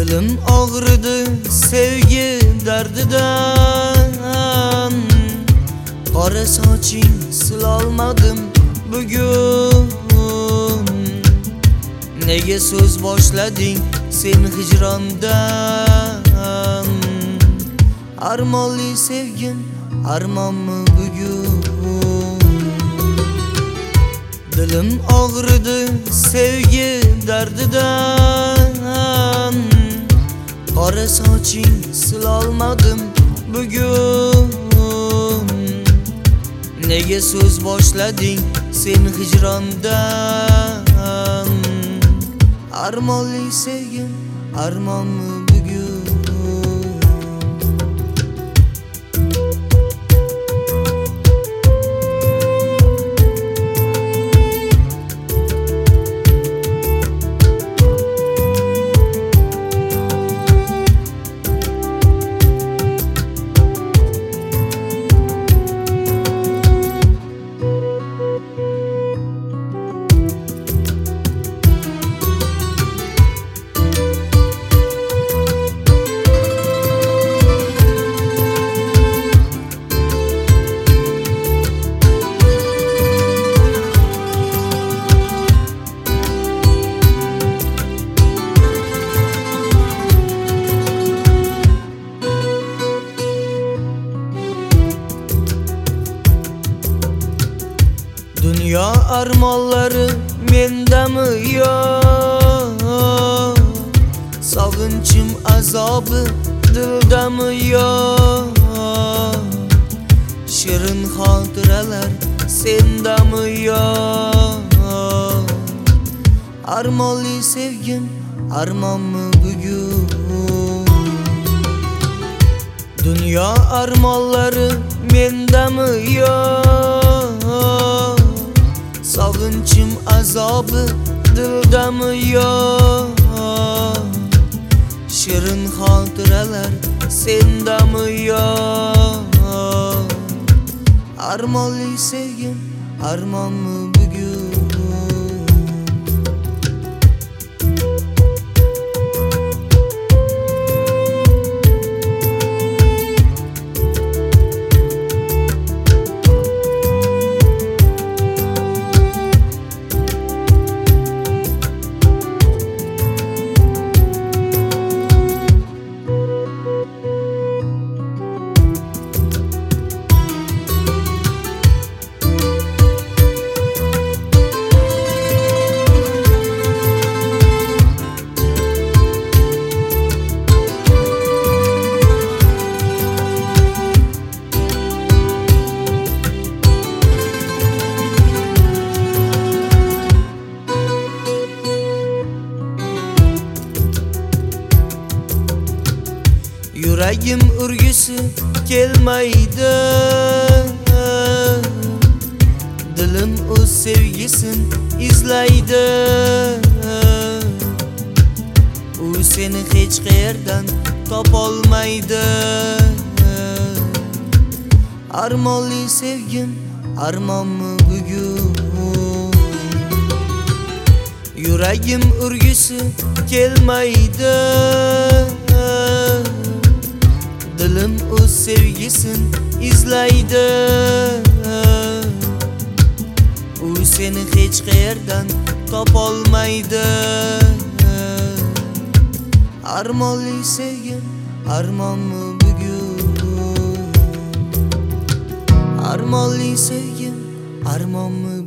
Dilim ağrıdı sevgi derdinden. Qora soching silolmadim bugun. Nega so'z boshlading sen hijrondan? Armonli sevgim, armonmi bugun? Dilim ağrıdı sevgi derdinden. Qora soching silolmadim bugun. Nega so'z boshlading sen hijrondan? Armonli sevgim, armonmi bugun? Dünya armonlari mendami yo'q? Sog'inchim azobi dildami yo'q? Shirin xotiralar sendami yo'q? Armonli sevgim, armonmi bugun? Dünya armonlari mendami yo'q? Sog'inchim azobi dildami yo'q? Shirin xotiralar sendami yo'q? Armonli sevgim, armonmi bugun? Yuragim urgisi kelmaydi, dilim o'z sevgisin izlaydi. U seni hech qayerdan topolmaydi. Armonli sevgim, armonmi bugun? Yuragim urgisi kelmaydi, dilim o'z sevgisin izlaydi. U seni hech qayerdan topolmaydi. Armonli sevgim, armonmi bugun? Armonli sevgim, armonmi